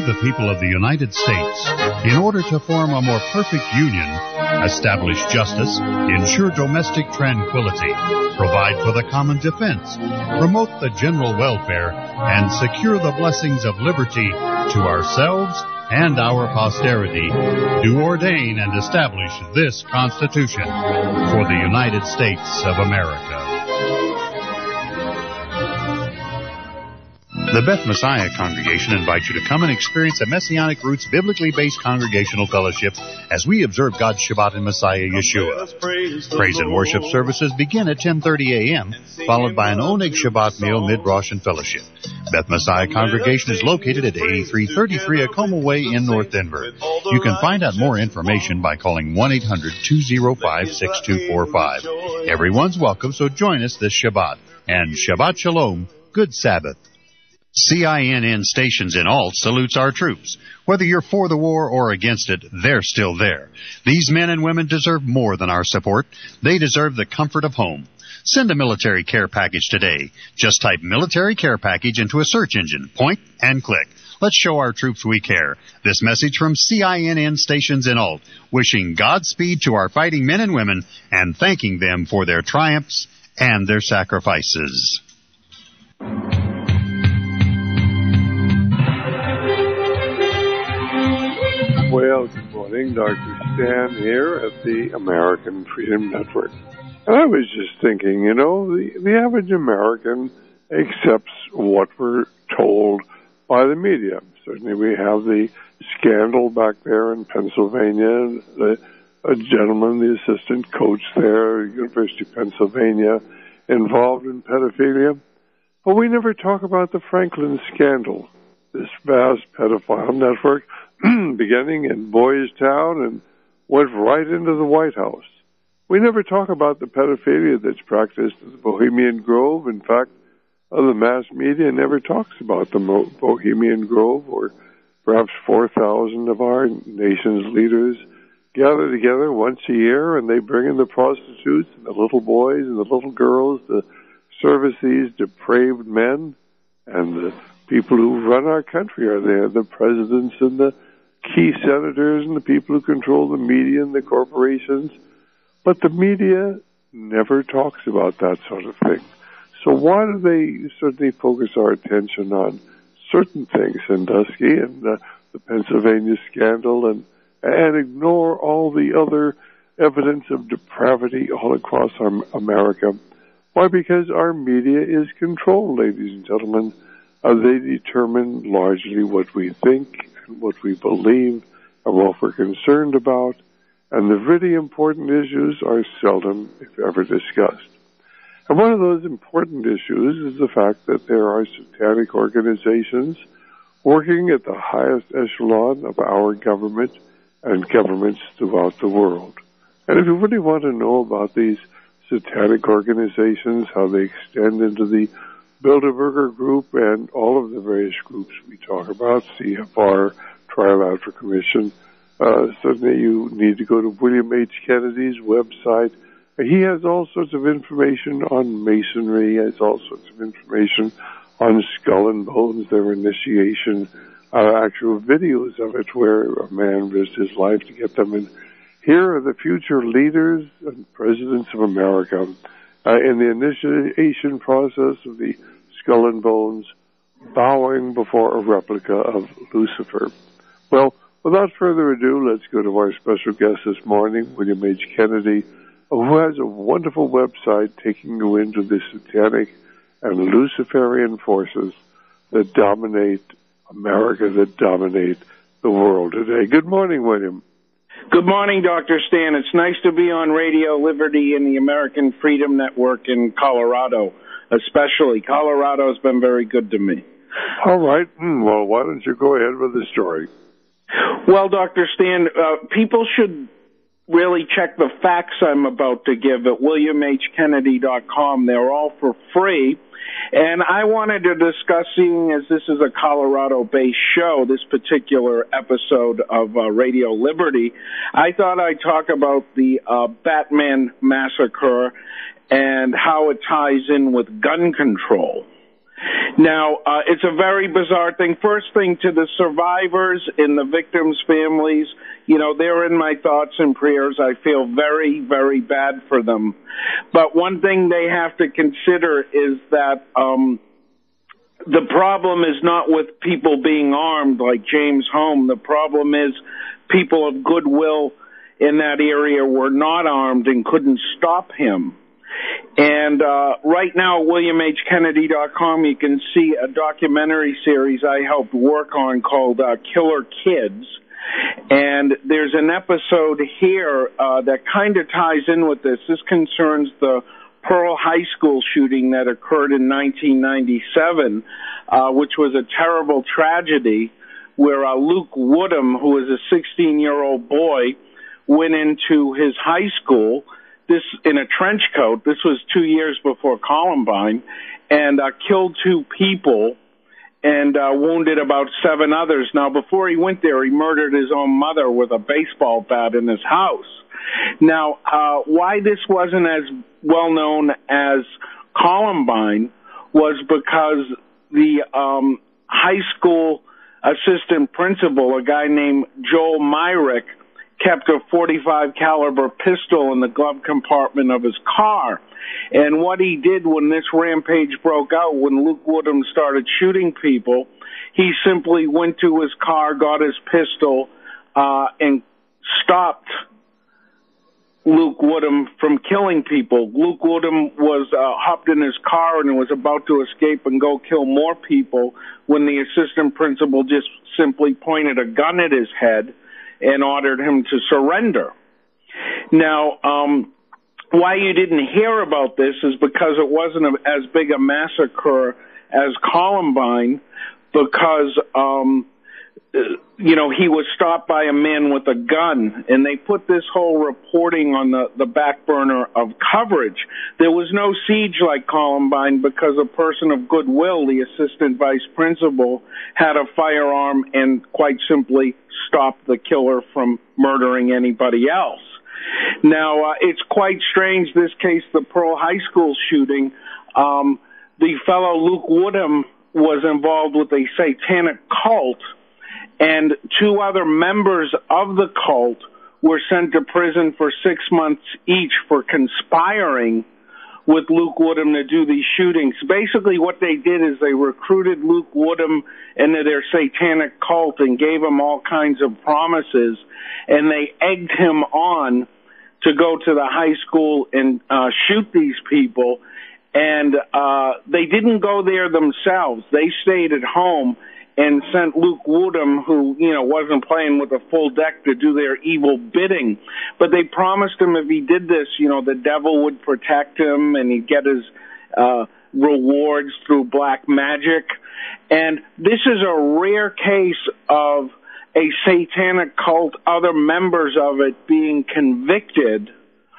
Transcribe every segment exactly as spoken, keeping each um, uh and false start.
the people of the United States, in order to form a more perfect union, establish justice, ensure domestic tranquility, provide for the common defense, promote the general welfare, and secure the blessings of liberty to ourselves and our posterity, do ordain and establish this Constitution for the United States of America. The Beth Messiah Congregation invites you to come and experience a Messianic Roots biblically based congregational fellowship as we observe God's Shabbat in Messiah Yeshua. Praise and worship services begin at ten thirty a.m., followed by an Oneg Shabbat meal, mid-Rosh, and fellowship. Beth Messiah Congregation is located at eighty-three thirty-three Acoma Way in North Denver. You can find out more information by calling one eight hundred two oh five six two four five. Everyone's welcome, so join us this Shabbat. And Shabbat Shalom, good Sabbath. C I N N Stations in Alt salutes our troops. Whether you're for the war or against it, they're still there. These men and women deserve more than our support. They deserve the comfort of home. Send a military care package today. Just type military care package into a search engine. Point and click. Let's show our troops we care. This message from C I N N Stations in Alt, wishing Godspeed to our fighting men and women and thanking them for their triumphs and their sacrifices. Well, good morning. Doctor Stan here at the American Freedom Network. And I was just thinking, you know, the, the average American accepts what we're told by the media. Certainly we have the scandal back there in Pennsylvania, the, a gentleman, the assistant coach there at University of Pennsylvania, involved in pedophilia. But we never talk about the Franklin scandal, this vast pedophile network beginning in Boys Town and went right into the White House. We never talk about the pedophilia that's practiced in the Bohemian Grove. In fact, the mass media never talks about the Mo- Bohemian Grove, or perhaps four thousand of our nation's leaders gather together once a year, and they bring in the prostitutes and the little boys and the little girls to service these depraved men. And the people who run our country are there, the presidents and the key senators and the people who control the media and the corporations. But the media never talks about that sort of thing. So why do they certainly focus our attention on certain things, Sandusky and uh, the Pennsylvania scandal, and, and ignore all the other evidence of depravity all across our, America? Why? Because our media is controlled, ladies and gentlemen. Uh, they determine largely what we think and what we believe and what we're concerned about, and the really important issues are seldom, if ever, discussed. And one of those important issues is the fact that there are satanic organizations working at the highest echelon of our government and governments throughout the world. And if you really want to know about these satanic organizations, how they extend into the Bilderberger Group and all of the various groups we talk about, C F R, Trilateral Commission, uh, certainly you need to go to William H. Kennedy's website. He has all sorts of information on Masonry. He has all sorts of information on Skull and Bones, their initiation, uh, actual videos of it where a man risked his life to get them. And here are the future leaders and presidents of America uh, in the initiation process of the Skull and Bones, bowing before a replica of Lucifer. Well, without further ado, let's go to our special guest this morning, William H. Kennedy, who has a wonderful website taking you into the satanic and Luciferian forces that dominate America, that dominate the world today. Good morning, William. Good morning, Doctor Stan. It's nice to be on Radio Liberty and the American Freedom Network in Colorado, especially. Colorado's been very good to me. All right. Well, why don't you go ahead with the story? Well, Doctor Stan, uh, people should really check the facts I'm about to give at william h kennedy dot com. They're all for free. And I wanted to discuss, seeing as this is a Colorado-based show, this particular episode of uh, Radio Liberty, I thought I'd talk about the uh, Batman massacre and how it ties in with gun control. Now, uh, it's a very bizarre thing. First thing, to the survivors and the victims' families, you know, they're in my thoughts and prayers. I feel very, very bad for them. But one thing they have to consider is that um, the problem is not with people being armed like James Home. The problem is people of goodwill in that area were not armed and couldn't stop him. And uh, right now at William H Kennedy dot com, you can see a documentary series I helped work on called uh, Killer Kids. And there's an episode here uh, that kind of ties in with this. This concerns the Pearl High School shooting that occurred in nineteen ninety-seven, uh, which was a terrible tragedy where uh, Luke Woodham, who was a sixteen-year-old boy, went into his high school, this in a trench coat. This was two years before Columbine, and uh, killed two people and uh, wounded about seven others. Now, before he went there, he murdered his own mother with a baseball bat in his house. Now, uh, why this wasn't as well known as Columbine was because the um, high school assistant principal, a guy named Joel Myrick, kept a forty-five caliber pistol in the glove compartment of his car. And what he did when this rampage broke out, when Luke Woodham started shooting people, he simply went to his car, got his pistol, uh, and stopped Luke Woodham from killing people. Luke Woodham was uh, hopped in his car and was about to escape and go kill more people when the assistant principal just simply pointed a gun at his head and ordered him to surrender. Now, um, why you didn't hear about this is because it wasn't a, as big a massacre as Columbine, because, um, you know, he was stopped by a man with a gun, and they put this whole reporting on the, the back burner of coverage. There was no siege like Columbine because a person of goodwill, the assistant vice principal, had a firearm and quite simply stopped the killer from murdering anybody else. Now, uh, it's quite strange, this case, the Pearl High School shooting. Um, the fellow Luke Woodham was involved with a satanic cult, and two other members of the cult were sent to prison for six months each for conspiring with Luke Woodham to do these shootings. Basically what they did is they recruited Luke Woodham into their satanic cult and gave him all kinds of promises, and they egged him on to go to the high school and uh, shoot these people. And uh, they didn't go there themselves. They stayed at home and sent Luke Woodham, who, you know, wasn't playing with a full deck, to do their evil bidding. But they promised him if he did this, you know, the devil would protect him and he'd get his uh, rewards through black magic. And this is a rare case of a satanic cult, other members of it being convicted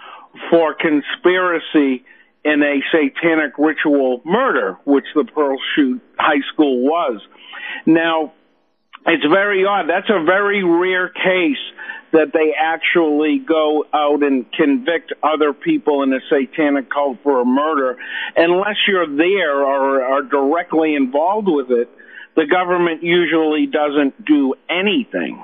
for conspiracy in a satanic ritual murder, which the Pearl Shoot High School was. Now, it's very odd. That's a very rare case that they actually go out and convict other people in a satanic cult for a murder. Unless you're there or are directly involved with it, the government usually doesn't do anything.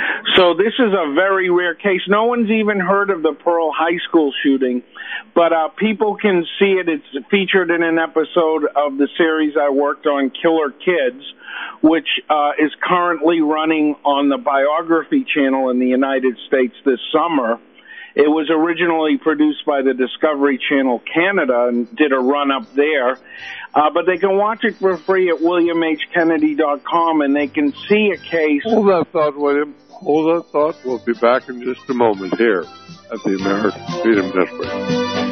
So this is a very rare case. No one's even heard of the Pearl High School shooting, but uh, people can see it. It's featured in an episode of the series I worked on, Killer Kids, which uh, is currently running on the Biography Channel in the United States this summer. It was originally produced by the Discovery Channel Canada and did a run up there. Uh, but they can watch it for free at William H Kennedy dot com, and they can see a case. Hold that thought, William. Hold that thought. We'll be back in just a moment here at the American Freedom Network.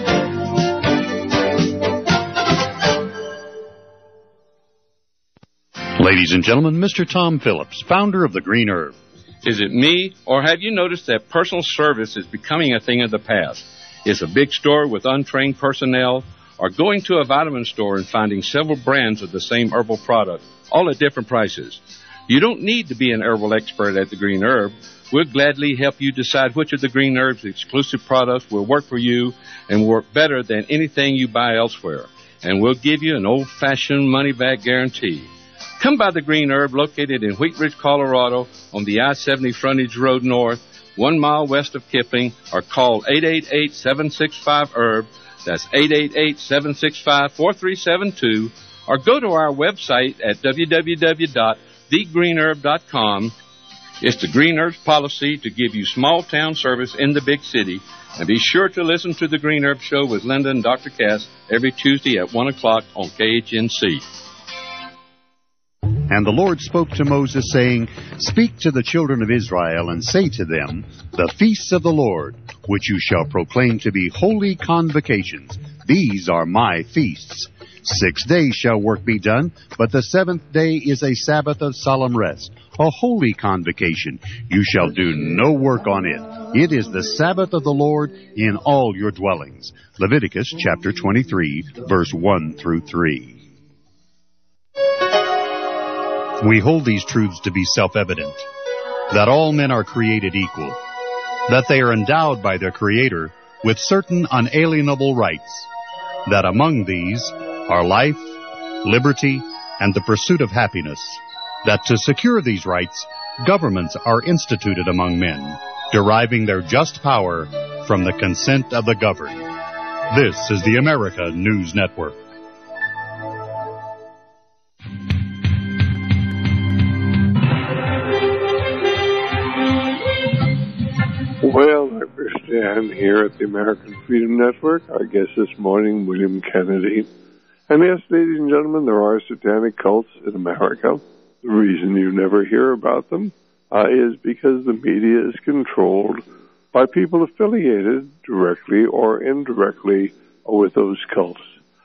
Ladies and gentlemen, Mister Tom Phillips, founder of The Green Herb. Is it me, or have you noticed that personal service is becoming a thing of the past? Is a big store with untrained personnel, or going to a vitamin store and finding several brands of the same herbal product, all at different prices? You don't need to be an herbal expert at The Green Herb. We'll gladly help you decide which of The Green Herb's exclusive products will work for you and work better than anything you buy elsewhere. and we'll give you an old-fashioned money-back guarantee. Come by the Green Herb, located in Wheat Ridge, Colorado, on the I seventy frontage road north, one mile west of Kipling, or call eight eight eight, seven six five, herb. That's eight eight eight, seven six five, four three seven two, or go to our website at w w w dot the green herb dot com. It's the Green Herb's policy to give you small-town service in the big city. And be sure to listen to the Green Herb Show with Linda and Doctor Cass every Tuesday at one o'clock on K H N C. And the Lord spoke to Moses, saying, Speak to the children of Israel, and say to them, The feasts of the Lord, which you shall proclaim to be holy convocations, these are my feasts. Six days shall work be done, but the seventh day is a Sabbath of solemn rest, a holy convocation. You shall do no work on it. It is the Sabbath of the Lord in all your dwellings. Leviticus chapter twenty-three, verse one through three. We hold these truths to be self-evident, that all men are created equal, that they are endowed by their Creator with certain unalienable rights, that among these are life, liberty, and the pursuit of happiness, that to secure these rights, governments are instituted among men, deriving their just power from the consent of the governed. This is the America News Network. Well, Doctor Stan here at the American Freedom Network. Our guest this morning, William Kennedy. And yes, ladies and gentlemen, there are satanic cults in America. The reason you never hear about them uh, is because the media is controlled by people affiliated directly or indirectly with those cults.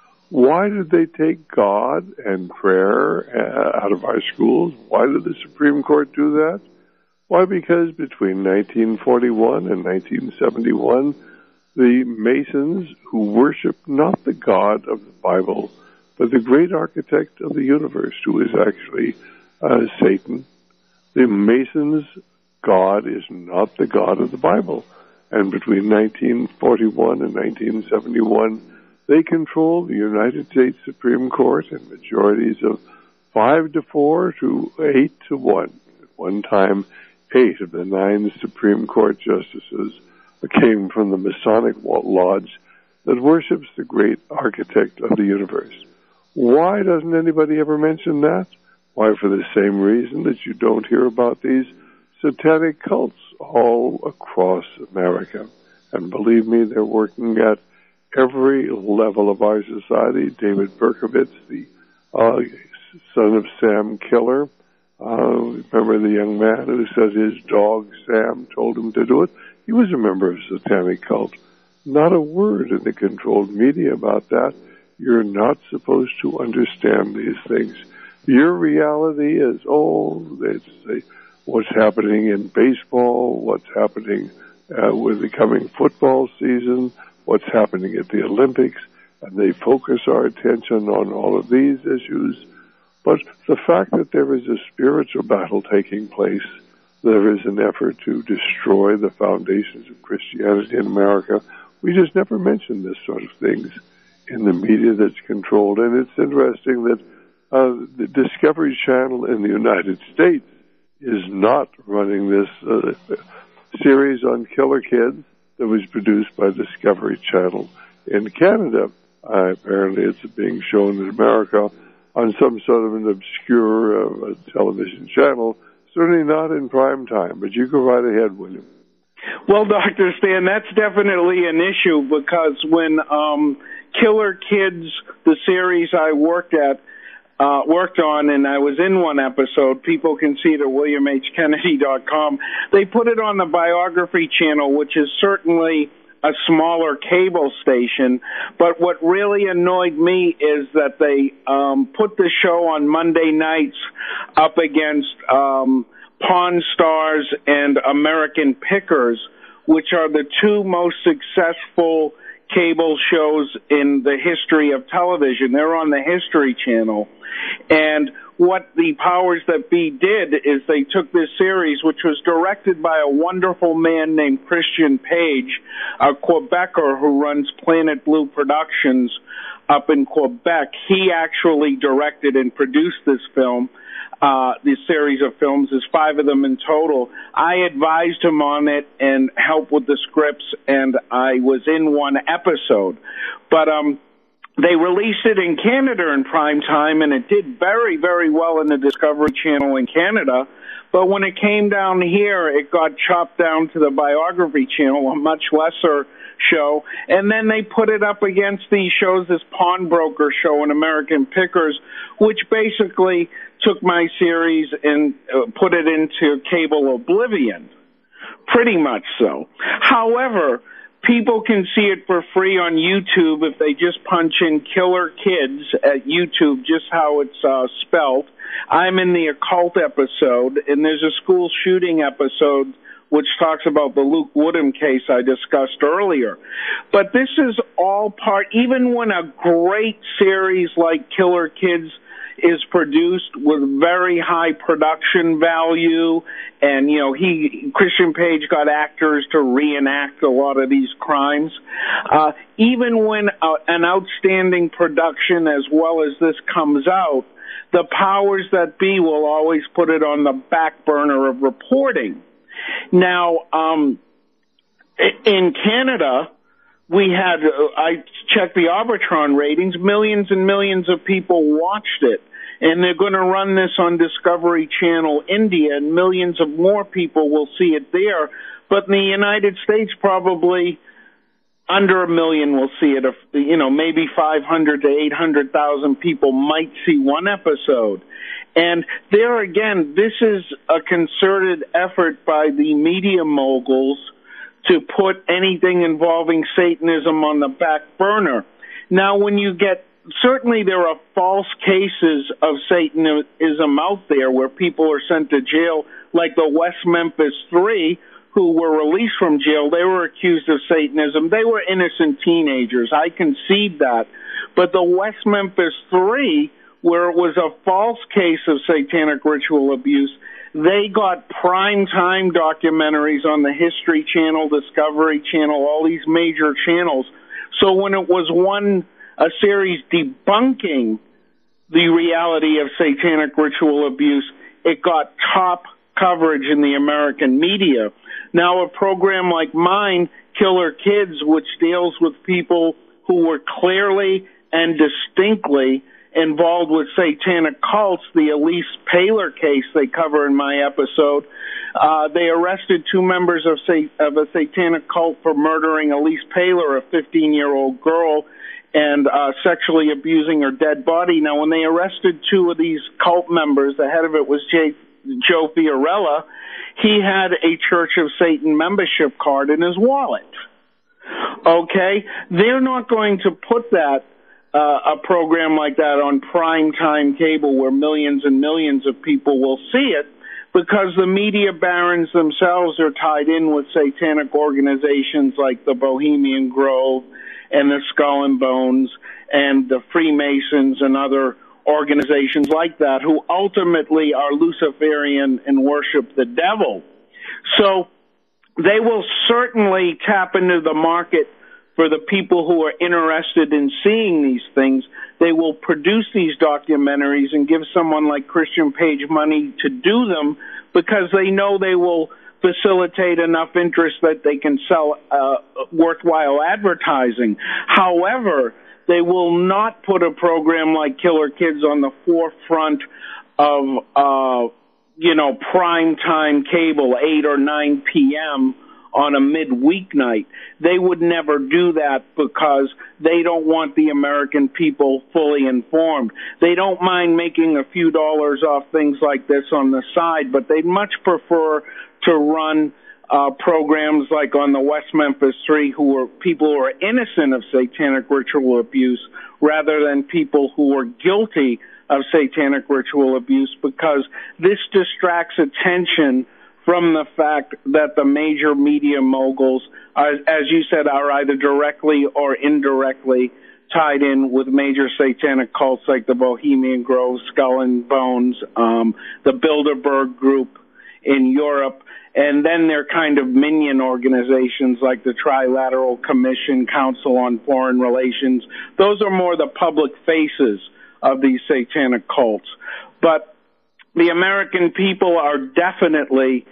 Why did they take God and prayer uh, out of our schools? Why did the Supreme Court do that? Why? Because between nineteen forty-one and nineteen seventy-one, the Masons, who worshiped not the God of the Bible, but the great architect of the universe, who is actually uh, Satan, the Masons' God is not the God of the Bible. And between nineteen forty-one and nineteen seventy-one, they controlled the United States Supreme Court in majorities of five to four to eight to one. At one time, eight of the nine Supreme Court justices came from the Masonic lodge that worships the great architect of the universe. Why doesn't anybody ever mention that? Why, for the same reason that you don't hear about these satanic cults all across America. And believe me, they're working at every level of our society. David Berkowitz, the uh, son of Sam Killer, Uh, remember the young man who said his dog, Sam, told him to do it? He was a member of a satanic cult. Not a word in the controlled media about that. You're not supposed to understand these things. Your reality is, oh, it's uh, what's happening in baseball, what's happening uh, with the coming football season, what's happening at the Olympics, and they focus our attention on all of these issues. But the fact that there is a spiritual battle taking place, there is an effort to destroy the foundations of Christianity in America, we just never mention this sort of things in the media that's controlled. And it's interesting that uh, the Discovery Channel in the United States is not running this uh, series on killer kids that was produced by Discovery Channel in Canada. Uh, apparently it's being shown in America on some sort of an obscure uh, television channel, certainly not in prime time. But you go right ahead, William. Well, Doctor Stan, that's definitely an issue because when um, Killer Kids, the series I worked at, uh, worked on, and I was in one episode, people can see it at william h kennedy dot com, they put it on the Biography Channel, which is certainly a smaller cable station, but what really annoyed me is that they um, put the show on Monday nights up against um, Pawn Stars and American Pickers, which are the two most successful cable shows in the history of television. They're on the History Channel. And what the powers that be did is they took this series, which was directed by a wonderful man named Christian Page, a Quebecer who runs Planet Blue Productions. up in Quebec. He actually directed and produced this film. Uh, this series of films. There's five of them in total. I advised him on it and helped with the scripts, and I was in one episode. But um, they released it in Canada in prime time, and it did very, very well in the Discovery Channel in Canada. But when it came down here, it got chopped down to the Biography Channel, a much lesser show, and then they put it up against these shows, this Pawnbroker show and American Pickers, which basically took my series and uh, put it into cable oblivion. Pretty much so. However, people can see it for free on YouTube if they just punch in Killer Kids at YouTube, just how it's uh, spelled. I'm in the occult episode, and there's a school shooting episode which talks about the Luke Woodham case I discussed earlier. But this is all part, even when a great series like Killer Kids is produced with very high production value, and, you know, he, Christian Page got actors to reenact a lot of these crimes. Uh, even when uh, an outstanding production as well as this comes out, the powers that be will always put it on the back burner of reporting. Now, um, in Canada, we had, uh, I checked the Arbitron ratings, millions and millions of people watched it. And they're going to run this on Discovery Channel India, and millions of more people will see it there. But in the United States, probably under a million will see it. If, you know, maybe five hundred to eight hundred thousand people might see one episode. And there again, this is a concerted effort by the media moguls to put anything involving Satanism on the back burner. Now, when you get, certainly there are false cases of Satanism out there where people are sent to jail, like the West Memphis Three, who were released from jail. They were accused of Satanism. They were innocent teenagers. I concede that. But the West Memphis Three, where it was a false case of satanic ritual abuse, they got prime-time documentaries on the History Channel, Discovery Channel, all these major channels. So when it was one, a series debunking the reality of satanic ritual abuse, it got top coverage in the American media. Now, a program like mine, Killer Kids, which deals with people who were clearly and distinctly involved with satanic cults, the Elise Paler case they cover in my episode. Uh, they arrested two members of, sa- of a satanic cult for murdering Elise Paler, a fifteen-year-old girl, and uh, sexually abusing her dead body. Now, when they arrested two of these cult members, the head of it was Jay, Joe Fiorella. He had a Church of Satan membership card in his wallet. Okay? They're not going to put that Uh, a program like that on primetime cable where millions and millions of people will see it, because the media barons themselves are tied in with satanic organizations like the Bohemian Grove and the Skull and Bones and the Freemasons and other organizations like that, who ultimately are Luciferian and worship the devil. So they will certainly tap into the market for the people who are interested in seeing these things. They will produce these documentaries and give someone like Christian Page money to do them, because they know they will facilitate enough interest that they can sell uh, worthwhile advertising. However, they will not put a program like Killer Kids on the forefront of, uh, you know, primetime cable, eight or nine p.m., on a midweek night. They would never do that because they don't want the American people fully informed. They don't mind making a few dollars off things like this on the side, but they'd much prefer to run uh, programs like on the West Memphis Three, who are people who are innocent of satanic ritual abuse, rather than people who are guilty of satanic ritual abuse, because this distracts attention from the fact that the major media moguls, are, as you said, are either directly or indirectly tied in with major satanic cults like the Bohemian Grove, Skull and Bones, um, the Bilderberg Group in Europe. And then they're kind of minion organizations like the Trilateral Commission, Council on Foreign Relations. Those are more the public faces of these satanic cults. But the American people are definitely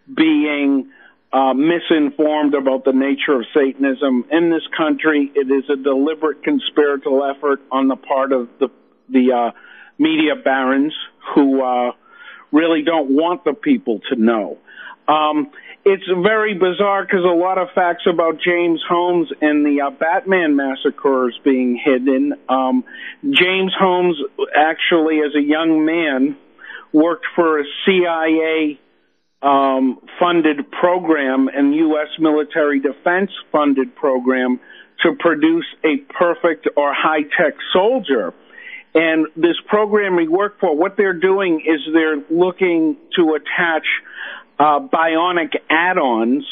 being uh, misinformed about the nature of Satanism in this country. It is a deliberate conspiratorial effort on the part of the, the uh, media barons who uh, really don't want the people to know. Um, it's very bizarre because a lot of facts about James Holmes and the uh, Batman massacres being hidden. Um, James Holmes actually, as a young man, worked for a C I A um, funded program and U S military defense funded program to produce a perfect or high-tech soldier. And this program we work for, what they're doing is they're looking to attach Uh, bionic add-ons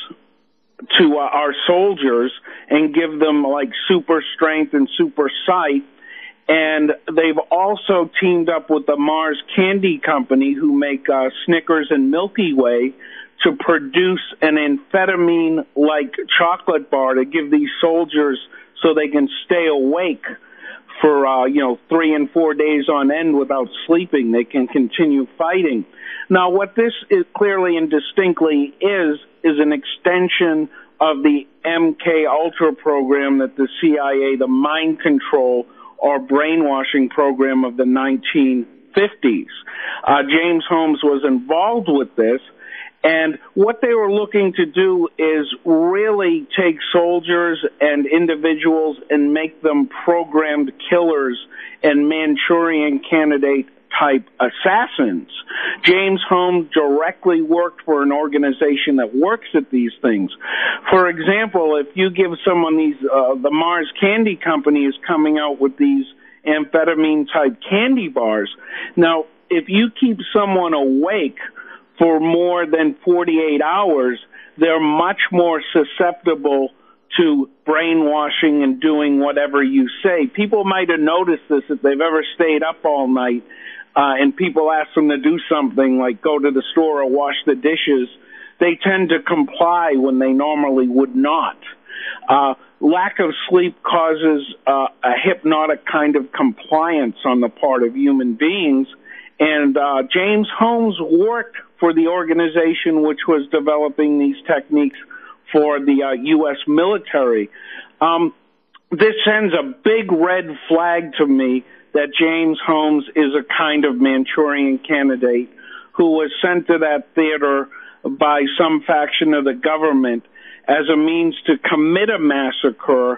to uh, our soldiers and give them like super strength and super sight. And they've also teamed up with the Mars Candy Company, who make uh, Snickers and Milky Way, to produce an amphetamine-like chocolate bar to give these soldiers so they can stay awake for, uh, you know, three and four days on end without sleeping. They can continue fighting. Now, what this is clearly and distinctly is, is an extension of the M K Ultra program that the C I A, the mind control or brainwashing program of the nineteen fifties. Uh, James Holmes was involved with this, and what they were looking to do is really take soldiers and individuals and make them programmed killers and Manchurian candidate type assassins. James Holmes directly worked for an organization that works at these things. For example, if you give someone these, uh, the Mars Candy Company is coming out with these amphetamine type candy bars. Now, if you keep someone awake for more than forty-eight hours, they're much more susceptible to brainwashing and doing whatever you say. People might have noticed this if they've ever stayed up all night. Uh, and people ask them to do something like go to the store or wash the dishes, they tend to comply when they normally would not. Uh, lack of sleep causes uh, a hypnotic kind of compliance on the part of human beings. And uh, James Holmes worked for the organization which was developing these techniques for the uh, U S military. Um, this sends a big red flag to me that James Holmes is a kind of Manchurian candidate who was sent to that theater by some faction of the government as a means to commit a massacre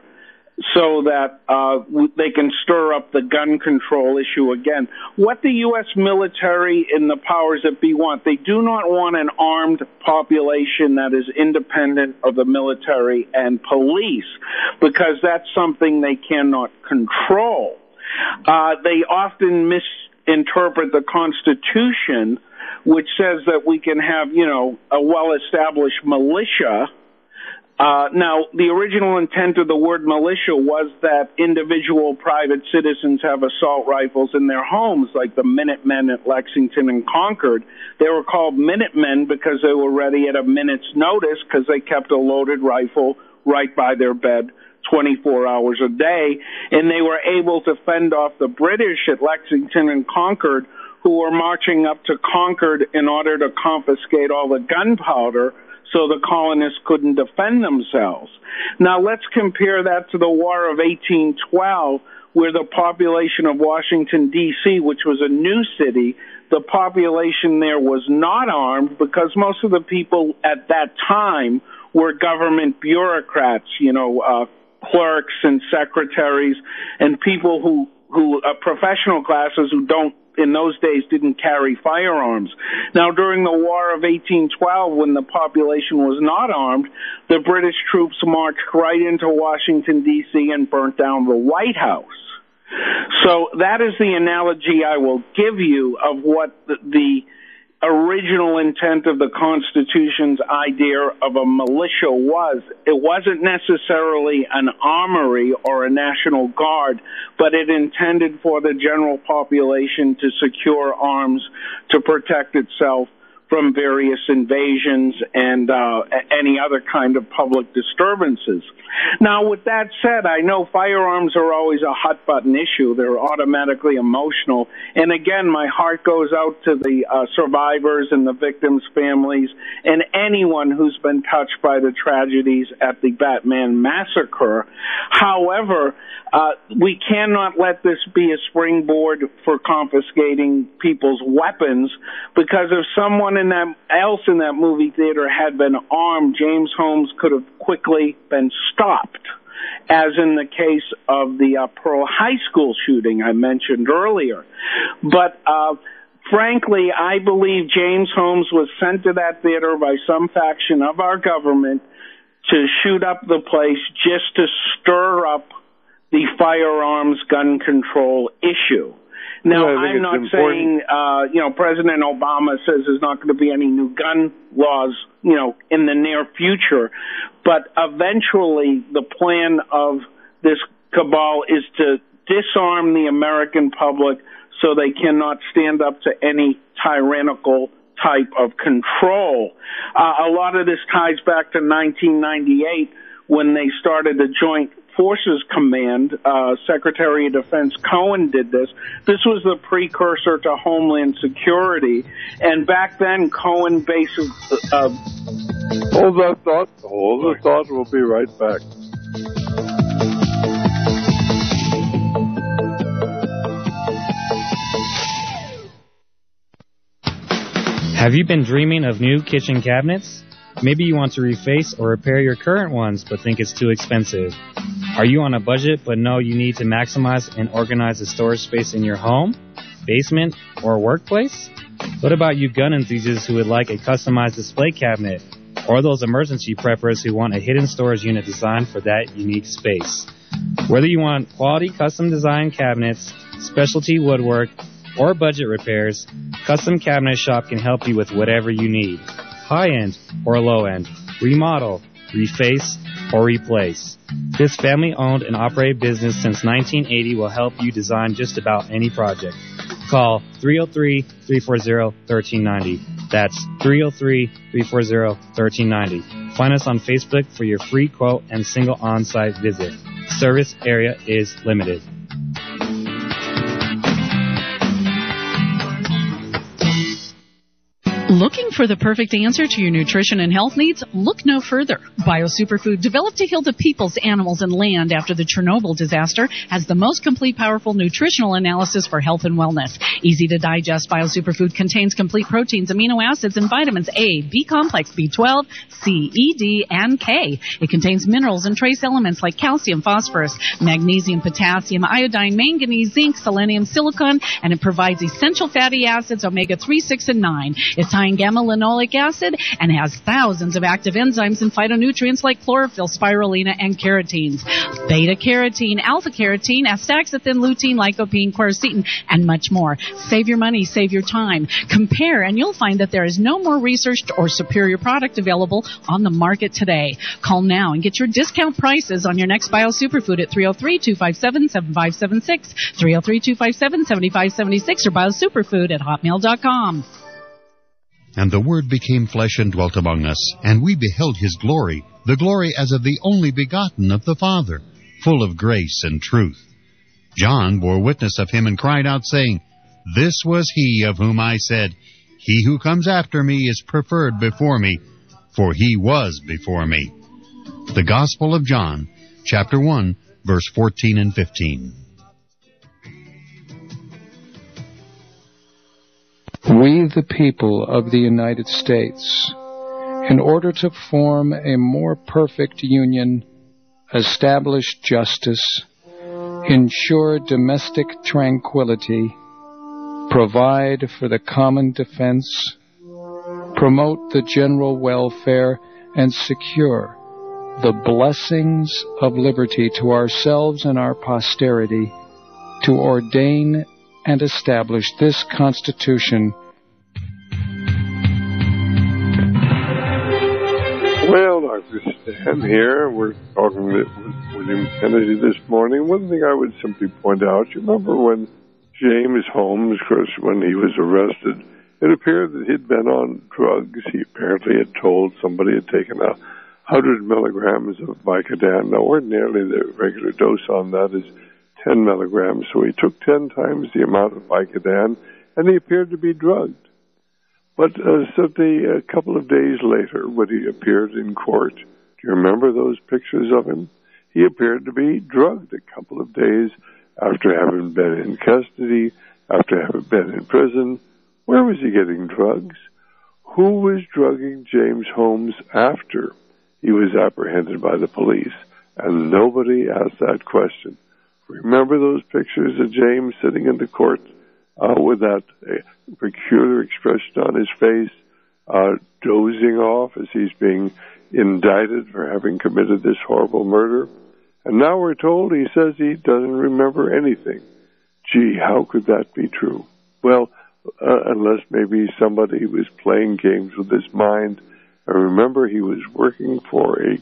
so that uh, they can stir up the gun control issue again. What the U S military and the powers that be want, they do not want an armed population that is independent of the military and police, because that's something they cannot control. Uh, they often misinterpret the Constitution, which says that we can have, you know, a well-established militia. Uh, now, the original intent of the word militia was that individual private citizens have assault rifles in their homes, like the Minutemen at Lexington and Concord. They were called Minutemen because they were ready at a minute's notice because they kept a loaded rifle right by their bed twenty-four hours a day, and they were able to fend off the British at Lexington and Concord, who were marching up to Concord in order to confiscate all the gunpowder so the colonists couldn't defend themselves. Now let's compare that to the War of eighteen twelve, where the population of Washington, D C, which was a new city, the population there was not armed because most of the people at that time were government bureaucrats, you know, uh, clerks and secretaries and people who, who, uh, professional classes who don't, in those days, didn't carry firearms. Now, during the War of eighteen twelve, when the population was not armed, the British troops marched right into Washington, D C and burnt down the White House. So that is the analogy I will give you of what the, the original intent of the Constitution's idea of a militia was. It wasn't necessarily an armory or a National Guard, but it intended for the general population to secure arms to protect itself from various invasions and uh, any other kind of public disturbances. Now, with that said, I know firearms are always a hot-button issue. They're automatically emotional. And again, my heart goes out to the uh, survivors and the victims' families and anyone who's been touched by the tragedies at the Batman massacre. However, uh, we cannot let this be a springboard for confiscating people's weapons, because if someone in that, else in that movie theater had been armed, James Holmes could have quickly been stopped, as in the case of the uh, Pearl High School shooting I mentioned earlier. But uh, frankly, I believe James Holmes was sent to that theater by some faction of our government to shoot up the place just to stir up the firearms gun control issue. Now, well, I'm not important. saying, uh, you know, President Obama says there's not going to be any new gun laws, you know, in the near future, but eventually the plan of this cabal is to disarm the American public so they cannot stand up to any tyrannical type of control. Uh, a lot of this ties back to nineteen ninety-eight when they started the Joint Forces Command. uh, Secretary of Defense Cohen did this. This was the precursor to Homeland Security, and back then Cohen basically... Uh, hold that thought. Hold the thought. We'll be right back. Have you been dreaming of new kitchen cabinets? Maybe you want to reface or repair your current ones but think it's too expensive. Are you on a budget but know you need to maximize and organize the storage space in your home, basement, or workplace? What about you gun enthusiasts who would like a customized display cabinet, or those emergency preppers who want a hidden storage unit designed for that unique space? Whether you want quality custom design cabinets, specialty woodwork, or budget repairs, Custom Cabinet Shop can help you with whatever you need. High-end or low-end, remodel, reface, or replace. This family-owned and operated business since nineteen eighty will help you design just about any project. Call three oh three, three four zero, one three nine zero. That's three oh three, three four zero, one three nine zero. Find us on Facebook for your free quote and single on-site visit. Service area is limited. Looking for the perfect answer to your nutrition and health needs? Look no further. BioSuperfood, developed to heal the peoples, animals, and land after the Chernobyl disaster, has the most complete, powerful nutritional analysis for health and wellness. Easy to digest, BioSuperfood contains complete proteins, amino acids, and vitamins A, B complex, B twelve, C, E, D, and K. It contains minerals and trace elements like calcium, phosphorus, magnesium, potassium, iodine, manganese, zinc, selenium, silicon, and it provides essential fatty acids, omega three, six, and nine. It's high in gamma-linoleic acid and has thousands of active enzymes and phytonutrients like chlorophyll, spirulina, and carotenes. Beta-carotene, alpha-carotene, astaxanthin, lutein, lycopene, quercetin, and much more. Save your money, save your time. Compare, and you'll find that there is no more researched or superior product available on the market today. Call now and get your discount prices on your next BioSuperfood at three oh three, two five seven, seven five seven six, three oh three, two five seven, seven five seven six, or biosuperfood at hotmail dot com. And the Word became flesh and dwelt among us, and we beheld his glory, the glory as of the only begotten of the Father, full of grace and truth. John bore witness of him and cried out, saying, This was he of whom I said, He who comes after me is preferred before me, for he was before me. The Gospel of John, chapter one, verse fourteen and fifteen. We, the people of the United States, in order to form a more perfect union, establish justice, ensure domestic tranquility, provide for the common defense, promote the general welfare, and secure the blessings of liberty to ourselves and our posterity, to ordain and establish this Constitution. Well, Doctor Stan here. We're talking with William Kennedy this morning. One thing I would simply point out, you remember when James Holmes, of course, when he was arrested It appeared that he'd been on drugs. He apparently had told somebody had taken a hundred milligrams of Vicodin. Now, ordinarily, the regular dose on that is ten milligrams, so he took ten times the amount of Vicodin, and he appeared to be drugged. But uh, certainly a couple of days later, when he appeared in court, do you remember those pictures of him? He appeared to be drugged a couple of days after having been in custody, after having been in prison. Where was he getting drugs? Who was drugging James Holmes after he was apprehended by the police? And nobody asked that question. Remember those pictures of James sitting in the court uh, with that uh, peculiar expression on his face, uh, dozing off as he's being indicted for having committed this horrible murder? And now we're told he says he doesn't remember anything. Gee, how could that be true? Well, uh, unless maybe somebody was playing games with his mind. And remember, he was working for a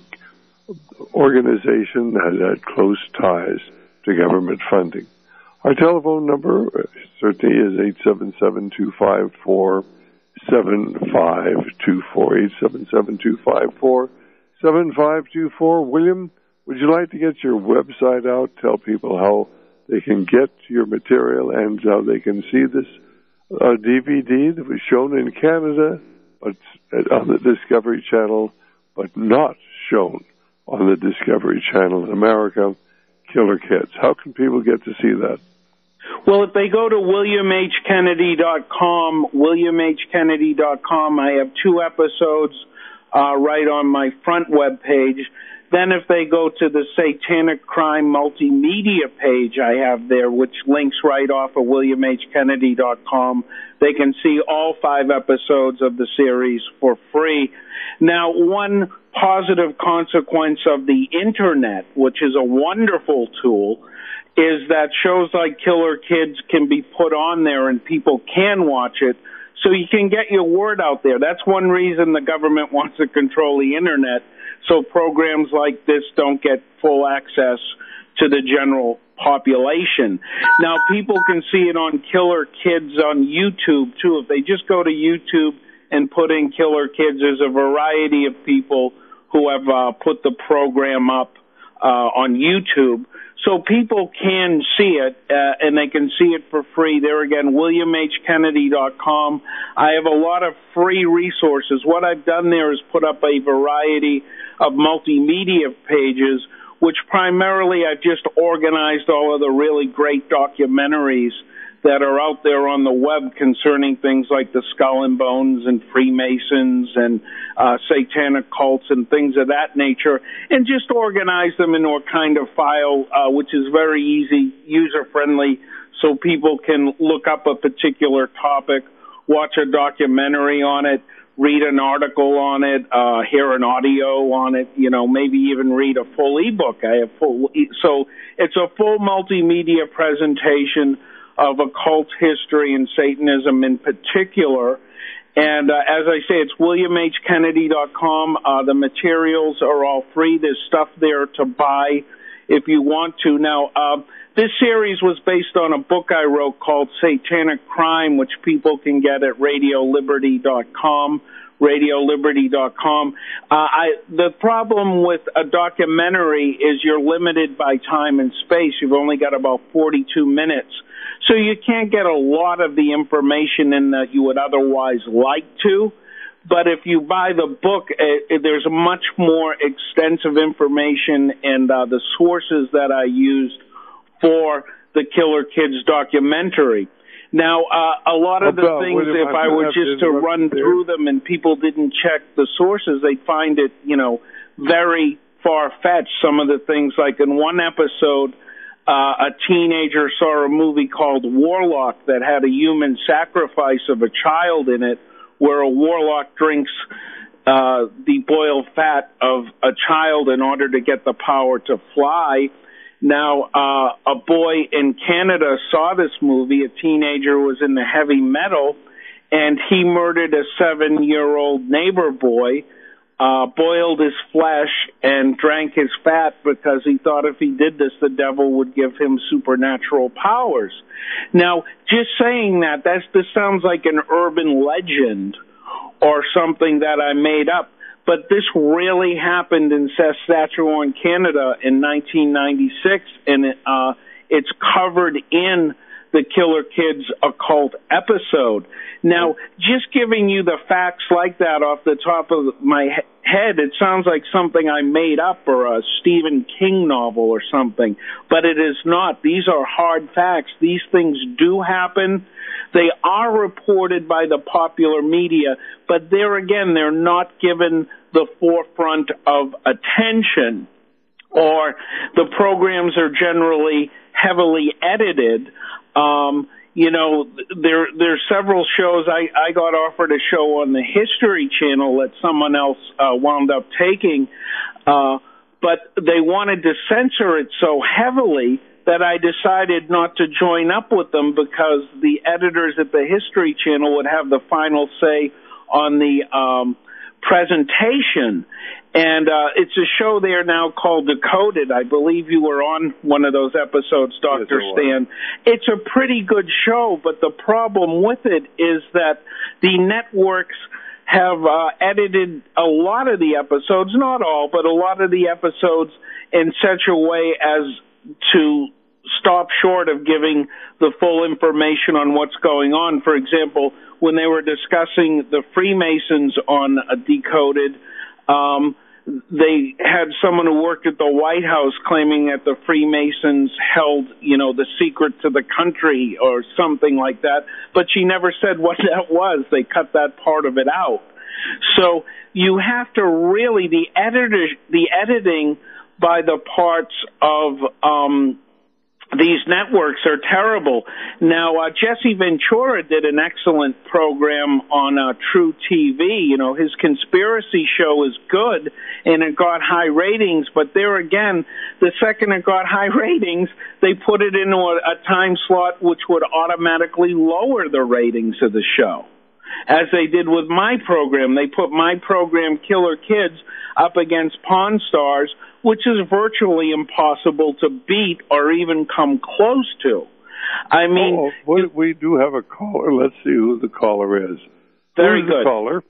organization that had close ties to government funding. Our telephone number certainly is eight seven seven, two five four, seven five two four, eight seven seven, two five four, seven five two four. William, would you like to get your website out, tell people how they can get your material and how they can see this uh, D V D that was shown in Canada but on the Discovery Channel, but not shown on the Discovery Channel in America, Killer Kids? How can people get to see that? Well, if they go to william h kennedy dot com, william h kennedy dot com, I have two episodes uh, right on my front web page. Then if they go to the Satanic Crime Multimedia page I have there, which links right off of william h kennedy dot com, they can see all five episodes of the series for free. Now, one positive consequence of the Internet, which is a wonderful tool, is that shows like Killer Kids can be put on there and people can watch it, so you can get your word out there. That's one reason the government wants to control the Internet, so programs like this don't get full access to the general population. Now, people can see it on Killer Kids on YouTube, too. If they just go to YouTube and put in Killer Kids, there's a variety of people who have uh, put the program up uh, on YouTube. So people can see it, uh, and they can see it for free. There again, william h kennedy dot com. I have a lot of free resources. What I've done there is put up a variety of multimedia pages, which primarily I've just organized all of the really great documentaries that are out there on the web concerning things like the Skull and Bones and Freemasons and uh, satanic cults and things of that nature, and just organize them into a kind of file uh, which is very easy, user-friendly, so people can look up a particular topic, watch a documentary on it, read an article on it, uh, hear an audio on it, you know, maybe even read a full ebook. I have full, e- so it's a full multimedia presentation of occult history and Satanism in particular. And uh, as I say, it's william h kennedy dot com. Uh, the materials are all free. There's stuff there to buy if you want to. Now, uh, this series was based on a book I wrote called Satanic Crime, which people can get at radio liberty dot com. radio liberty dot com. Uh, I, the problem with a documentary is you're limited by time and space. You've only got about forty-two minutes. So you can't get a lot of the information in that you would otherwise like to. But if you buy the book, uh, there's much more extensive information and uh, the sources that I used for the Killer Kids documentary. Now, uh, a lot of the About, things, William, if I were just to run there. through them and people didn't check the sources, they'd find it, you know, very far-fetched. Some of the things, like in one episode, uh, a teenager saw a movie called Warlock that had a human sacrifice of a child in it, where a warlock drinks uh, the boiled fat of a child in order to get the power to fly. Now, uh, a boy in Canada saw this movie. A teenager was into heavy metal, and he murdered a seven-year-old neighbor boy uh, boiled his flesh and drank his fat because he thought if he did this, the devil would give him supernatural powers. Now, just saying that, that's, this sounds like an urban legend or something that I made up. But this really happened in Saskatchewan, Canada in nineteen ninety-six, and it, uh, it's covered in the Killer Kids occult episode. Now, just giving you the facts like that off the top of my head, it sounds like something I made up or a Stephen King novel or something, but it is not. These are hard facts. These things do happen. They are reported by the popular media, but there again, they're not given the forefront of attention, or the programs are generally heavily edited. Um, you know, there there's several shows. I, I got offered a show on the History Channel that someone else uh, wound up taking, uh, but they wanted to censor it so heavily that I decided not to join up with them because the editors at the History Channel would have the final say on the um, presentation. And uh, it's a show there now called Decoded. I believe you were on one of those episodes, Doctor Yes, Stan. It's a pretty good show, but the problem with it is that the networks have uh, edited a lot of the episodes, not all, but a lot of the episodes in such a way as to stop short of giving the full information on what's going on. For example, when they were discussing the Freemasons on uh, Decoded, um, they had someone who worked at the White House claiming that the Freemasons held, you know, the secret to the country or something like that, but she never said what that was. They cut that part of it out. So you have to really, the editor, the editing by the parts of um, these networks are terrible. Now, uh, Jesse Ventura did an excellent program on uh, True T V. You know, his conspiracy show is good, and it got high ratings. But there again, the second it got high ratings, they put it into a, a time slot which would automatically lower the ratings of the show. As they did with my program. They put my program, Killer Kids, up against Pawn Stars, which is virtually impossible to beat or even come close to. I mean... Oh, we, we do have a caller. Let's see who the caller is. Very Who's good. The caller?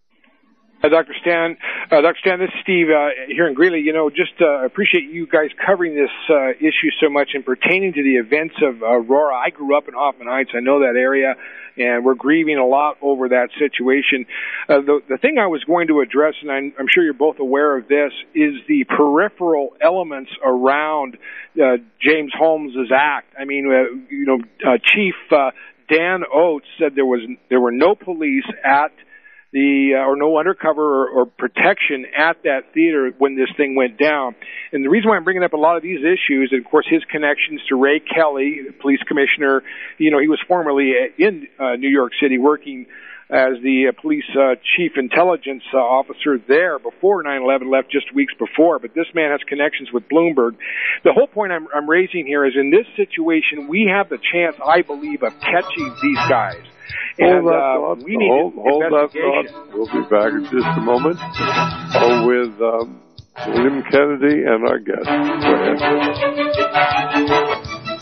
Uh, Doctor Stan, uh, Doctor Stan, this is Steve uh, here in Greeley. You know, just uh, appreciate you guys covering this uh, issue so much and pertaining to the events of Aurora. I grew up in Hoffman Heights. I know that area, and we're grieving a lot over that situation. Uh, the, the thing I was going to address, and I'm, I'm sure you're both aware of this, is the peripheral elements around uh, James Holmes's act. I mean, uh, you know, uh, Chief uh, Dan Oates said there was there were no police at the uh, or no undercover or, or protection at that theater when this thing went down. And the reason why I'm bringing up a lot of these issues, and of course his connections to Ray Kelly, the police commissioner, you know, he was formerly in uh, New York City working as the uh, police uh, chief intelligence uh, officer there before nine eleven, left just weeks before. But this man has connections with Bloomberg. The whole point I'm, I'm raising here is in this situation, we have the chance, I believe, of catching these guys. And hold uh, that we need hold, hold that investigation. thought. We'll be back in just a moment oh, with um, William Kennedy and our guest. Go ahead.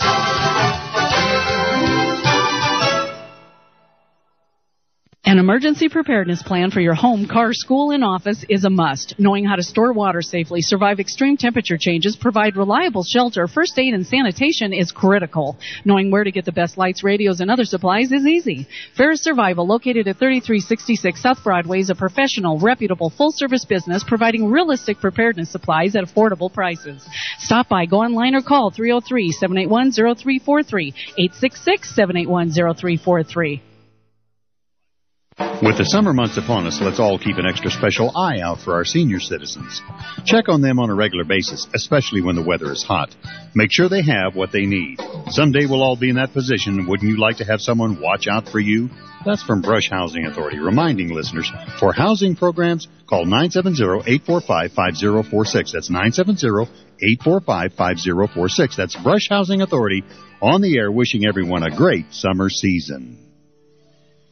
An emergency preparedness plan for your home, car, school, and office is a must. Knowing how to store water safely, survive extreme temperature changes, provide reliable shelter, first aid, and sanitation is critical. Knowing where to get the best lights, radios, and other supplies is easy. Ferris Survival, located at thirty-three sixty-six South Broadway, is a professional, reputable, full-service business providing realistic preparedness supplies at affordable prices. Stop by, go online, or call three oh three, seven eight one, oh three four three, eight six six, seven eight one, oh three four three. With the summer months upon us, let's all keep an extra special eye out for our senior citizens. Check on them on a regular basis, especially when the weather is hot. Make sure they have what they need. Someday we'll all be in that position. Wouldn't you like to have someone watch out for you? That's from Brush Housing Authority, reminding listeners, for housing programs, call nine seven zero, eight four five, five zero four six. That's nine seven zero, eight four five, five zero four six. That's Brush Housing Authority on the air, wishing everyone a great summer season.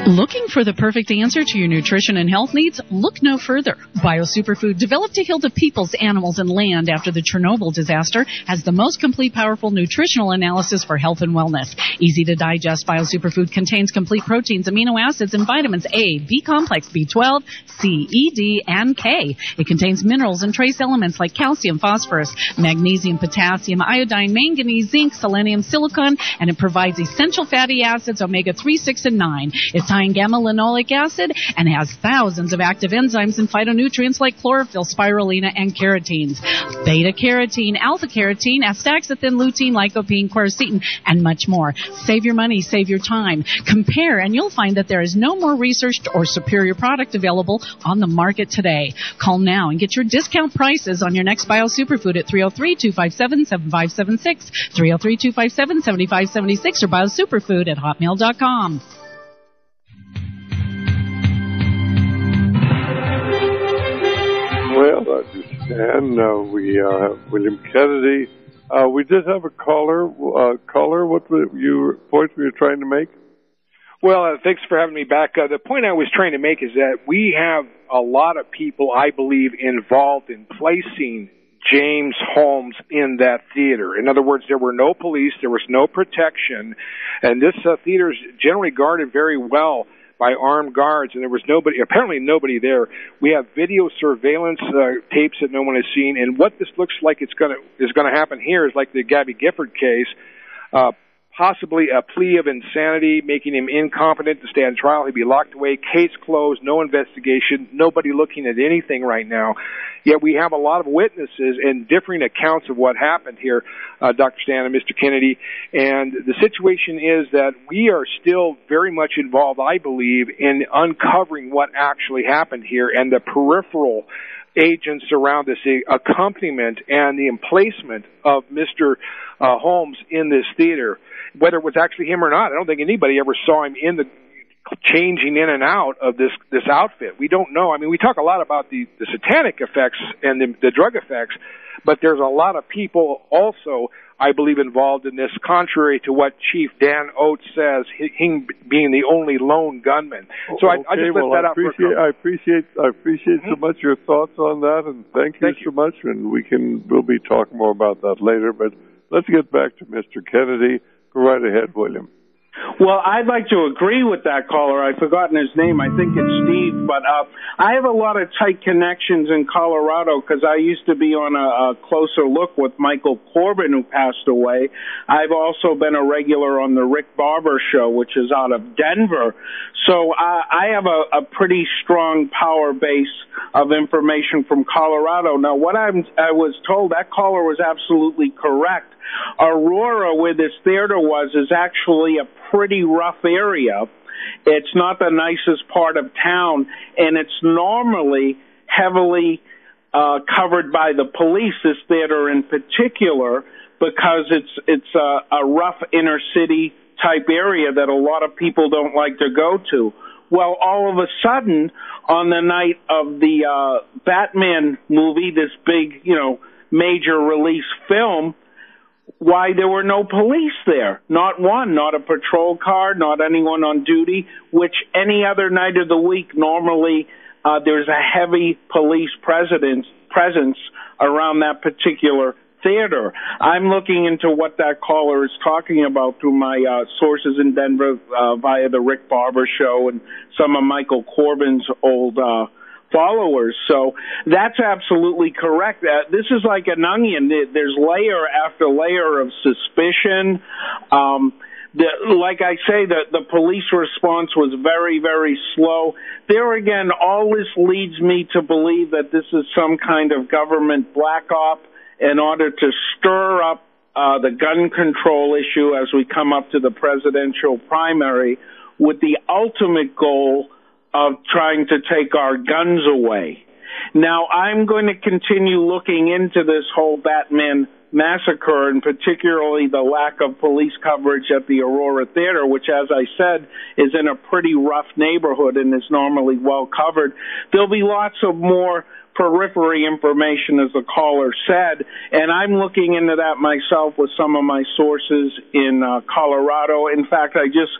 Looking for the perfect answer to your nutrition and health needs? Look no further. BioSuperfood, developed to heal the peoples, animals, and land after the Chernobyl disaster, has the most complete, powerful nutritional analysis for health and wellness. Easy to digest, BioSuperfood contains complete proteins, amino acids, and vitamins A, B complex, B twelve, C, E, D, and K. It contains minerals and trace elements like calcium, phosphorus, magnesium, potassium, iodine, manganese, zinc, selenium, silicon, and it provides essential fatty acids, omega three, six, and nine. It's high in gamma-linoleic acid and has thousands of active enzymes and phytonutrients like chlorophyll, spirulina, and carotenes. Beta-carotene, alpha-carotene, astaxanthin, lutein, lycopene, quercetin, and much more. Save your money, save your time. Compare, and you'll find that there is no more researched or superior product available on the market today. Call now and get your discount prices on your next BioSuperfood at three oh three, two five seven, seven five seven six, three oh three, two five seven, seven five seven six, or biosuperfood at hotmail dot com. Well, I understand. Uh, we uh, have William Kennedy. Uh, we did have a caller. Uh, caller, what were you point were you trying to make? Well, uh, thanks for having me back. Uh, the point I was trying to make is that we have a lot of people, I believe, involved in placing James Holmes in that theater. In other words, there were no police, there was no protection, and this uh, theater is generally guarded very well by armed guards, and there was nobody, apparently nobody there. We have video surveillance uh, tapes that no one has seen, and what this looks like it's gonna is going to happen here is like the Gabby Gifford case, uh, possibly a plea of insanity, making him incompetent to stand trial. He'd be locked away, case closed, no investigation, nobody looking at anything right now. Yet we have a lot of witnesses and differing accounts of what happened here, uh, Doctor Stan and Mister Kennedy. And the situation is that we are still very much involved, I believe, in uncovering what actually happened here, and the peripheral agents around this, the accompaniment and the emplacement of Mister Uh, Holmes in this theater, whether it was actually him or not. I don't think anybody ever saw him in the changing in and out of this this outfit. We don't know. I mean, we talk a lot about the, the satanic effects and the, the drug effects, but there's a lot of people also, I believe, involved in this, contrary to what Chief Dan Oates says, him being the only lone gunman. So okay, I, I just well, let that I out. Appreciate, for I appreciate, I appreciate mm-hmm. so much your thoughts on that, and thank you thank so you. much. And we can, we'll be talking more about that later. But let's get back to Mister Kennedy. Go right ahead, William. Well, I'd like to agree with that caller. I've forgotten his name. I think it's Steve. But uh, I have a lot of tight connections in Colorado because I used to be on a, a closer look with Michael Corbin, who passed away. I've also been a regular on the Rick Barber Show, which is out of Denver. So uh, I have a, a pretty strong power base of information from Colorado. Now, what I'm, I was told, that caller was absolutely correct. Aurora, where this theater was, is actually a pretty rough area. It's not the nicest part of town, and it's normally heavily uh, covered by the police, this theater in particular, because it's it's a, a rough inner city type area that a lot of people don't like to go to. Well, all of a sudden, on the night of the uh, Batman movie, this big, you know, major release film, why there were no police there. Not one, not a patrol car, not anyone on duty, which any other night of the week normally uh, there's a heavy police presence, presence around that particular theater. I'm looking into what that caller is talking about through my uh, sources in Denver uh, via the Rick Barber Show and some of Michael Corbin's old uh followers. So that's absolutely correct. Uh, this is like an onion. There's layer after layer of suspicion. Um, the, like I say, the, the police response was very, very slow. There again, all this leads me to believe that this is some kind of government black op in order to stir up uh, the gun control issue as we come up to the presidential primary, with the ultimate goal of trying to take our guns away. Now, I'm going to continue looking into this whole Batman massacre, and particularly the lack of police coverage at the Aurora Theater, which, as I said, is in a pretty rough neighborhood and is normally well covered. There'll be lots of more periphery information, as the caller said, and I'm looking into that myself with some of my sources in uh, Colorado. In fact, I just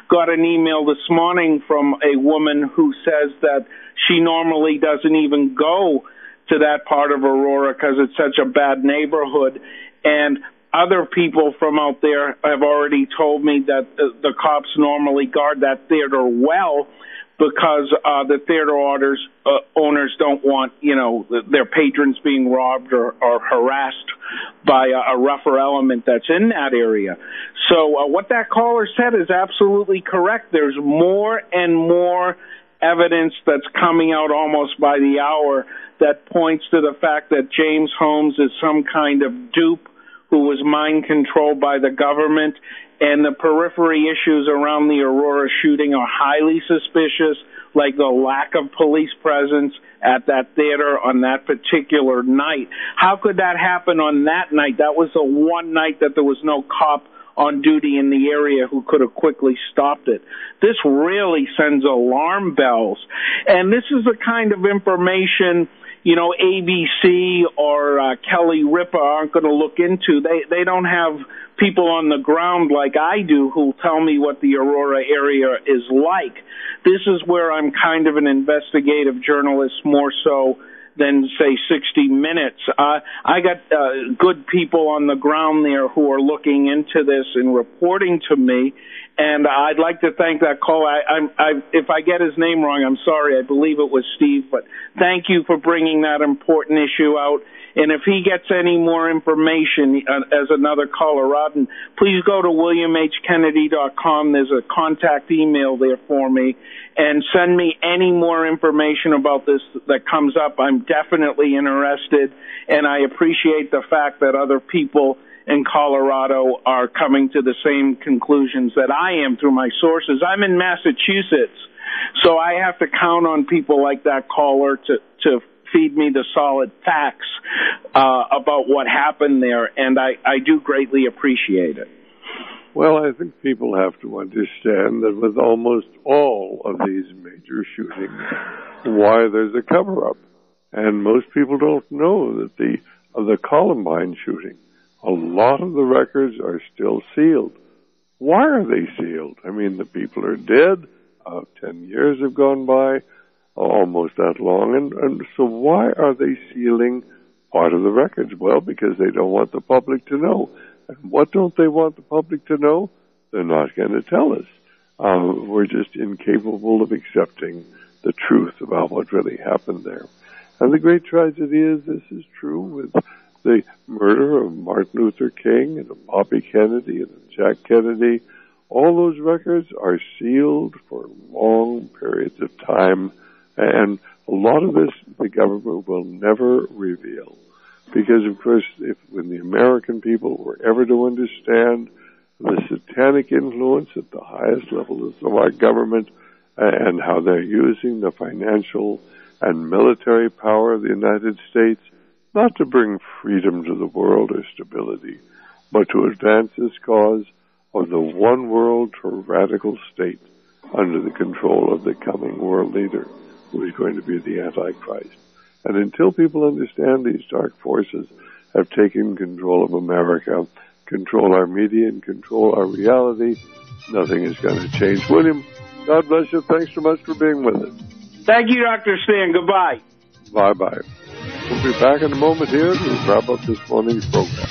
got an email this morning from a woman who says that she normally doesn't even go to that part of Aurora because it's such a bad neighborhood. And other people from out there have already told me that the, the cops normally guard that theater well because uh, the theater owners, uh, owners don't want, you know, their patrons being robbed or, or harassed by a, a rougher element that's in that area. So uh, what that caller said is absolutely correct. There's more and more evidence that's coming out almost by the hour that points to the fact that James Holmes is some kind of dupe who was mind controlled by the government, and the periphery issues around the Aurora shooting are highly suspicious, like the lack of police presence at that theater on that particular night. How could that happen on that night? That was the one night that there was no cop on duty in the area who could have quickly stopped it. This really sends alarm bells. And this is the kind of information, you know, A B C or uh, Kelly Ripa aren't going to look into. They they don't have people on the ground like I do who tell me what the Aurora area is like. This is where I'm kind of an investigative journalist more so than, say, sixty minutes. Uh, I got uh, good people on the ground there who are looking into this and reporting to me. And I'd like to thank that caller. I, I, I, if I get his name wrong, I'm sorry. I believe it was Steve. But thank you for bringing that important issue out. And if he gets any more information uh, as another caller, Rodden, please go to william h kennedy dot com. There's a contact email there for me. And send me any more information about this that comes up. I'm definitely interested. And I appreciate the fact that other people in Colorado are coming to the same conclusions that I am through my sources. I'm in Massachusetts, so I have to count on people like that caller to, to feed me the solid facts uh, about what happened there, and I, I do greatly appreciate it. Well, I think people have to understand that with almost all of these major shootings, why there's a cover-up. And most people don't know that the of the Columbine shooting, a lot of the records are still sealed. Why are they sealed? I mean, the people are dead. Uh, ten years have gone by, almost that long. And, and so why are they sealing part of the records? Well, because they don't want the public to know. And what don't they want the public to know? They're not going to tell us. Um, we're just incapable of accepting the truth about what really happened there. And the great tragedy is this is true with the murder of Martin Luther King and of Bobby Kennedy and of Jack Kennedy. All those records are sealed for long periods of time, and a lot of this the government will never reveal. Because, of course, if when the American people were ever to understand the satanic influence at the highest levels of our government and how they're using the financial and military power of the United States, not to bring freedom to the world or stability, but to advance this cause of the one world tyrannical state under the control of the coming world leader, who is going to be the Antichrist. And until people understand these dark forces have taken control of America, control our media, and control our reality, nothing is going to change. William, God bless you. Thanks so much for being with us. Thank you, Doctor Stan. Goodbye. Bye-bye. We'll be back in a moment here to wrap up this morning's program.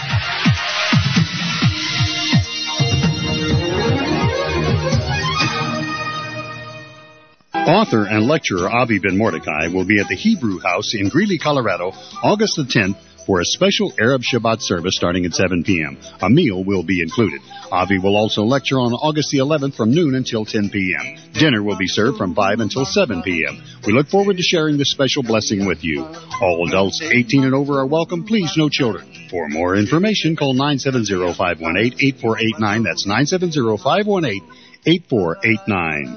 Author and lecturer Avi Ben Mordecai will be at the Hebrew House in Greeley, Colorado, August the tenth, for a special Arab Shabbat service starting at seven p.m. A meal will be included. Avi will also lecture on August the eleventh from noon until ten p.m. Dinner will be served from five until seven p.m. We look forward to sharing this special blessing with you. All adults eighteen and over are welcome. Please, no children. For more information, call nine seven zero, five one eight, eight four eight nine. That's nine seven zero, five one eight, eight four eight nine.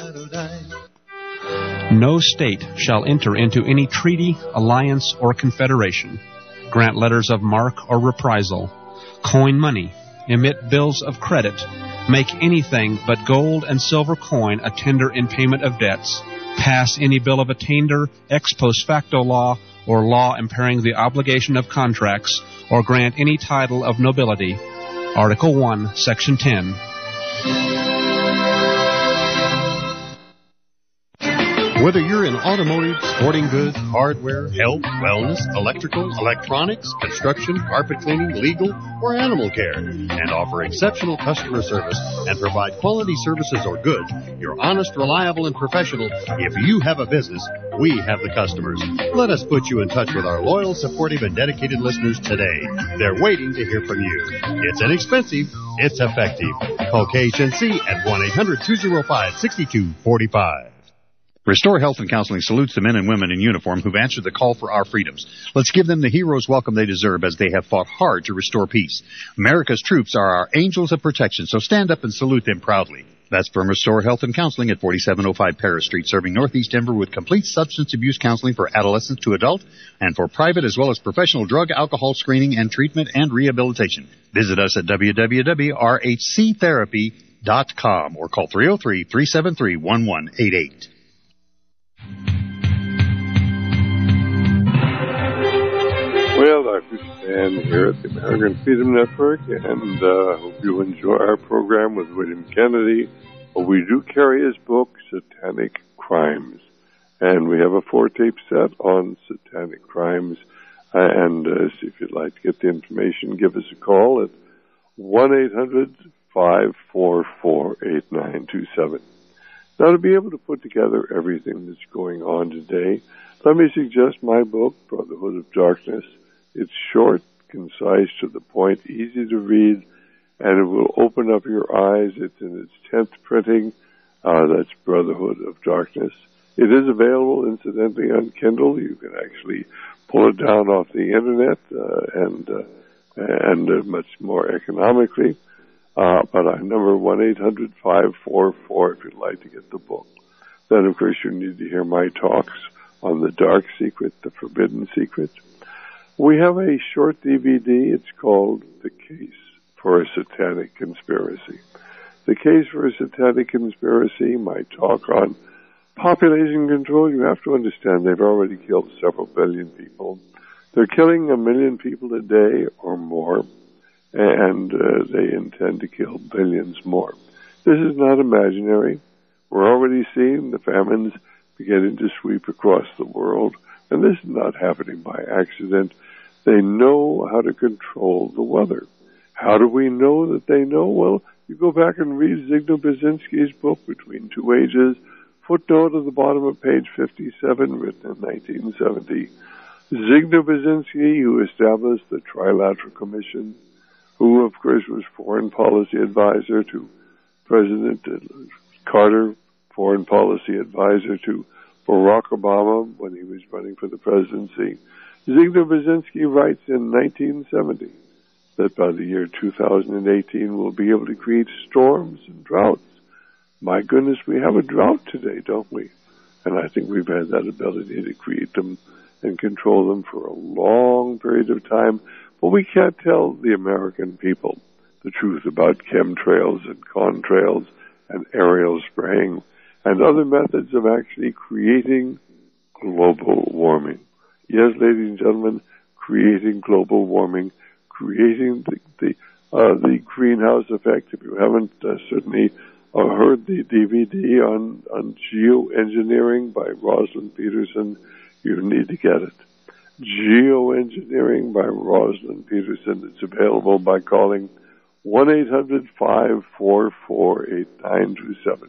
No state shall enter into any treaty, alliance, or confederation, grant letters of marque or reprisal, coin money, emit bills of credit, make anything but gold and silver coin a tender in payment of debts, pass any bill of attainder, ex post facto law, or law impairing the obligation of contracts, or grant any title of nobility. Article one, Section ten. Whether you're in automotive, sporting goods, hardware, health, wellness, electrical, electronics, construction, carpet cleaning, legal, or animal care, and offer exceptional customer service and provide quality services or goods, you're honest, reliable, and professional. If you have a business, we have the customers. Let us put you in touch with our loyal, supportive, and dedicated listeners today. They're waiting to hear from you. It's inexpensive. It's effective. Call K H N C at one eight hundred two oh five six two four five. Restore Health and Counseling salutes the men and women in uniform who've answered the call for our freedoms. Let's give them the hero's welcome they deserve as they have fought hard to restore peace. America's troops are our angels of protection, so stand up and salute them proudly. That's from Restore Health and Counseling at forty-seven oh five Paris Street, serving Northeast Denver with complete substance abuse counseling for adolescent to adult and for private as well as professional drug, alcohol screening and treatment and rehabilitation. Visit us at w w w dot r h c therapy dot com or call three oh three, three seven three, one one eight eight. Well, Doctor Stan here at the American Freedom Network, and uh, hope you enjoy our program with William Kennedy. We do carry his book, Satanic Crimes, and we have a four-tape set on satanic crimes. And uh, if you'd like to get the information, give us a call at one eight hundred five four four eight nine two seven. Now, to be able to put together everything that's going on today, let me suggest my book, Brotherhood of Darkness. It's short, concise, to the point, easy to read, and it will open up your eyes. It's in its tenth printing. Uh, that's Brotherhood of Darkness. It is available, incidentally, on Kindle. You can actually pull it down off the Internet uh, and uh, and uh, much more economically. Uh, but our number one eight hundred five four four if you'd like to get the book. Then, of course, you need to hear my talks on the dark secret, the forbidden secret. We have a short D V D. It's called The Case for a Satanic Conspiracy. The Case for a Satanic Conspiracy, my talk on population control. You have to understand they've already killed several billion people. They're killing a million people a day or more, and uh, they intend to kill billions more. This is not imaginary. We're already seeing the famines beginning to sweep across the world, and this is not happening by accident. They know how to control the weather. How do we know that they know? Well, you go back and read Zygmunt Brzezinski's book, Between Two Ages, footnote at the bottom of page fifty-seven, written in nineteen seventy. Zygmunt Brzezinski, who established the Trilateral Commission, who, of course, was foreign policy advisor to President Carter, foreign policy advisor to Barack Obama when he was running for the presidency. Zygmunt Brzezinski writes in nineteen seventy that by the year two thousand eighteen we'll be able to create storms and droughts. My goodness, we have a drought today, don't we? And I think we've had that ability to create them and control them for a long period of time. But we can't tell the American people the truth about chemtrails and contrails and aerial spraying and other methods of actually creating global warming. Yes, ladies and gentlemen, creating global warming, creating the the, uh, the greenhouse effect. If you haven't uh, certainly uh, heard the D V D on, on geoengineering by Rosalind Peterson, you need to get it. Geoengineering by Rosalind Peterson. It's available by calling one eight hundred five four four eight nine two seven.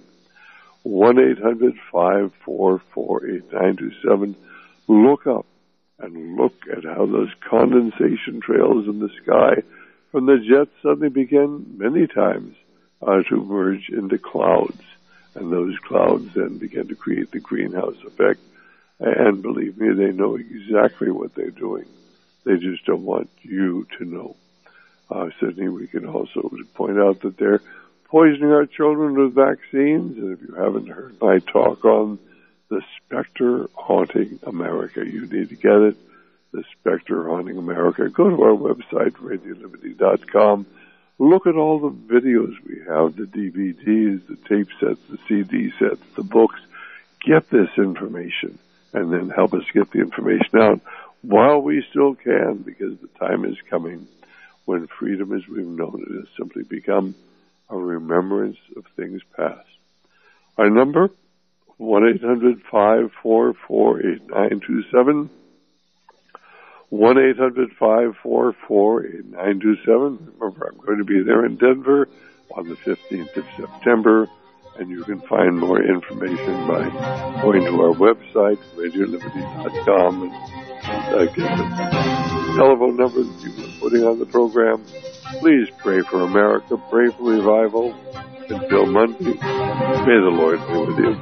one eight hundred five four four eight nine two seven. Look up and look at how those condensation trails in the sky from the jets suddenly begin many times uh, to merge into clouds. And those clouds then begin to create the greenhouse effect. And believe me, they know exactly what they're doing. They just don't want you to know. Uh, certainly we can also point out that they're poisoning our children with vaccines. And if you haven't heard my talk on the specter haunting America, you need to get it. The specter haunting America. Go to our website, radio liberty dot com. Look at all the videos we have, the D V Ds, the tape sets, the C D sets, the books. Get this information and then help us get the information out while we still can, because the time is coming when freedom as we've known it has simply become a remembrance of things past. Our number, one eight hundred five four four eight nine two seven. one eight hundred five four four eight nine two seven. Remember, I'm going to be there in Denver on the fifteenth of September, and you can find more information by going to our website, radio liberty dot com, and uh, get the telephone number that people are putting on the program. Please pray for America, pray for revival. Until Monday, may the Lord be with you.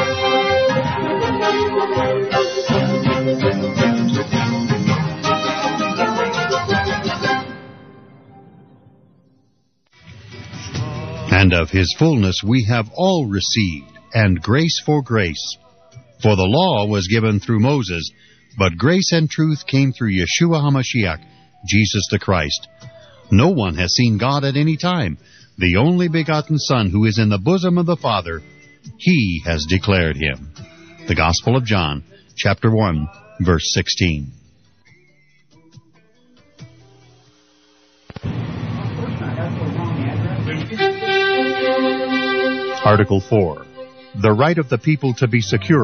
And of his fullness we have all received, and grace for grace. For the law was given through Moses, but grace and truth came through Yeshua HaMashiach, Jesus the Christ. No one has seen God at any time. The only begotten Son, who is in the bosom of the Father, he has declared him. The Gospel of John, chapter one, verse sixteen. Article four. The right of the people to be secure